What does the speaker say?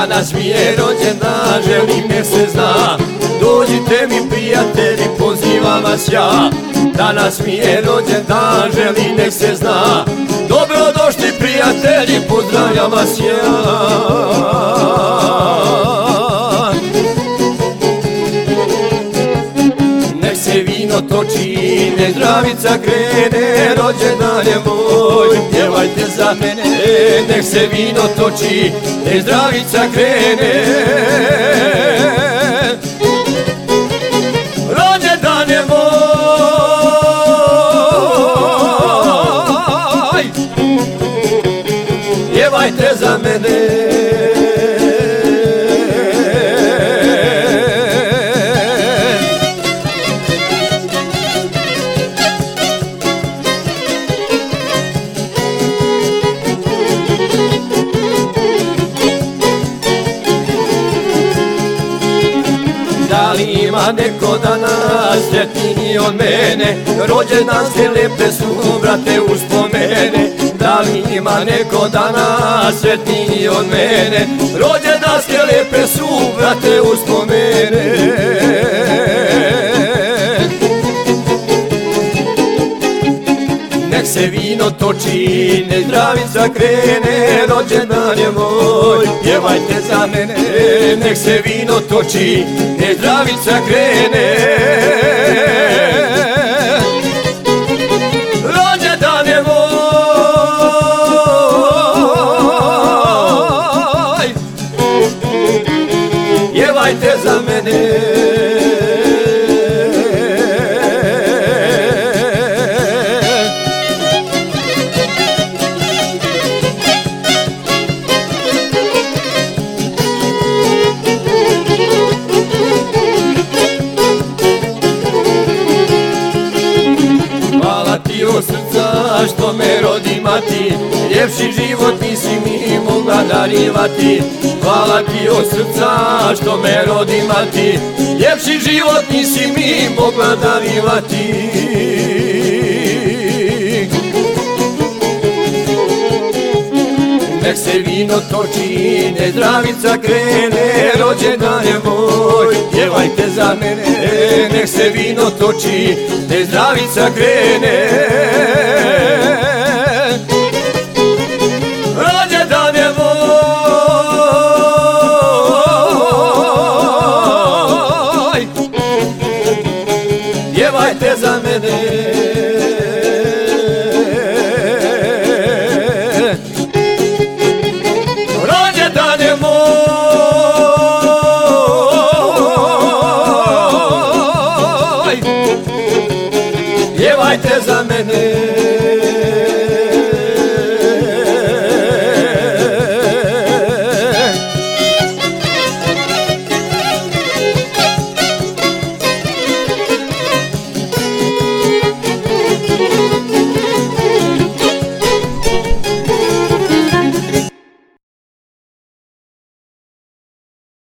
Danas mi je rođendan, želim nek se zna. Dođite mi prijatelji, pozivam vas ja. Danas mi je rođendan, želim nek se zna. Dobrodošli prijatelji, pozdravljam vas ja. Nek se vino toči, nek zdravica krene, rođendan je moj, pjevajte za mene. Nek se vino toči, nek zdravica krene, rođendan je moj, pjevajte za mene. Da li ima neko danas sretniji od mene, rođendan se lepe su, brate, uspomene. Da li ima neko danas sretniji od mene, rođendanske lepe su, brate, uspomene. Nek se vino toči, nek zdravica krene, rođendan je moj, pjevajte za mene. Nek se vino toči, nek zdravica krene, rođendan je moj, pjevajte za mene. Hvala ti od srca što me rodi mati, ljepši život nisi mi mogla darivati. Hvala ti od srca što me rodi mati, ljepši život nisi mi mogla darivati. Nek se vino toči, nek zdravica krene, rođendan je moj, pjevajte za mene. Nek se vino toči, nek zdravica krene, rođendan je moj, pjevajte za mene. Pjevajte za mene.